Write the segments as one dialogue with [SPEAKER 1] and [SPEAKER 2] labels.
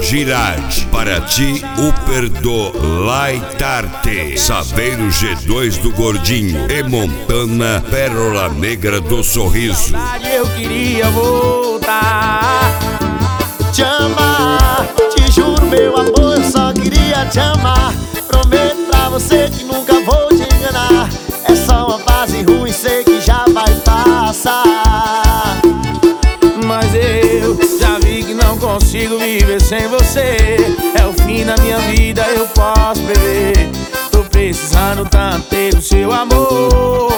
[SPEAKER 1] Girardi, para ti o perdo Laitarte, Saveiro G2 do Gordinho e Montana, Pérola Negra do Sorriso.
[SPEAKER 2] Eu queria voltar,
[SPEAKER 3] te amar, te juro meu amor, eu só queria te amar. Prometo pra você que nunca vou te enganar. É só uma fase ruim, sei que já vai passar.
[SPEAKER 2] mas eu já vi que não consigo viver sem você. É o fim da minha vida, eu posso beber. Tô precisando tanto ter o seu amor.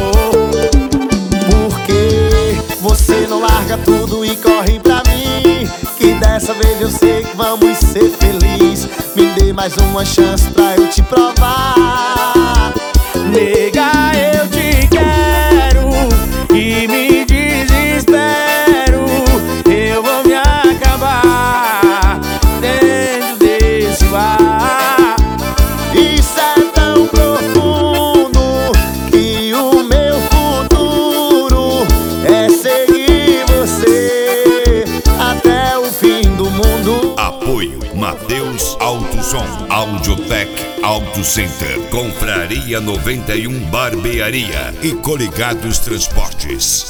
[SPEAKER 3] Porque você não larga tudo e corre pra mim, que dessa vez eu sei que vamos ser felizes. Me dê mais uma chance pra eu te provar.
[SPEAKER 2] Nega, eu te quero e me desespero. Eu vou me acabar dentro desse bar.
[SPEAKER 3] Isso é tão profundo que o meu futuro é seguir você até o fim do mundo.
[SPEAKER 1] Apoio Mateus Auto Som, Audiotec Auto Center, Confraria 91 Barbearia e Coligados Transportes.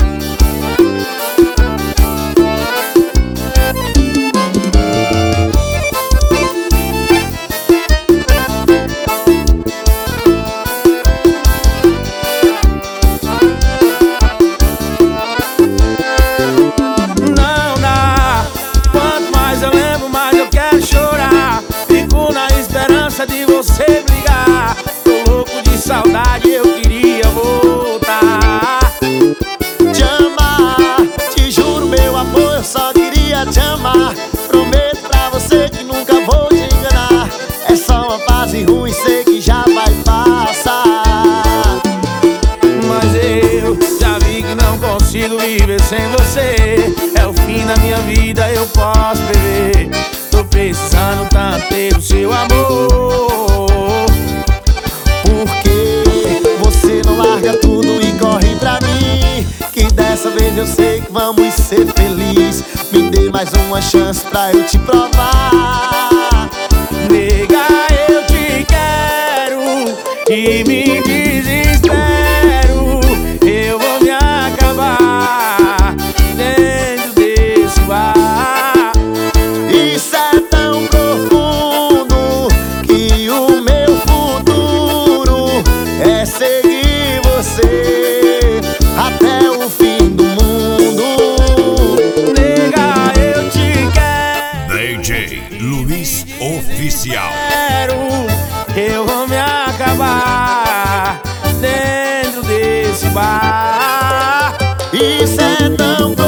[SPEAKER 2] Não dá, quanto mais eu lembro, mais eu quero chorar. Fico na esperança de você brigar. Tô louco de saudade, eu queria voltar.
[SPEAKER 3] Te amar, te juro meu amor, eu só queria te amar. Prometo pra você que nunca vou te enganar. É só uma fase ruim, sei que já vai passar.
[SPEAKER 2] Mas eu já vi que não consigo viver sem você. É o fim da minha vida, eu posso beber. Tô precisando tanto ter o seu amor.
[SPEAKER 3] Porque você não larga tudo e corre pra mim, que dessa vez eu sei que vamos ser felizes. Me dê mais uma chance pra eu te provar.
[SPEAKER 2] Nega, eu te quero e me desespero. Eu vou me acabar dentro desse bar.
[SPEAKER 3] Isso é tão profundo que o meu futuro é seguir você até o fim do mundo.
[SPEAKER 2] Nega, eu te quero,
[SPEAKER 1] DJ Luiz Oficial.
[SPEAKER 2] eu vou me acabar dentro desse bar.
[SPEAKER 3] Isso é tão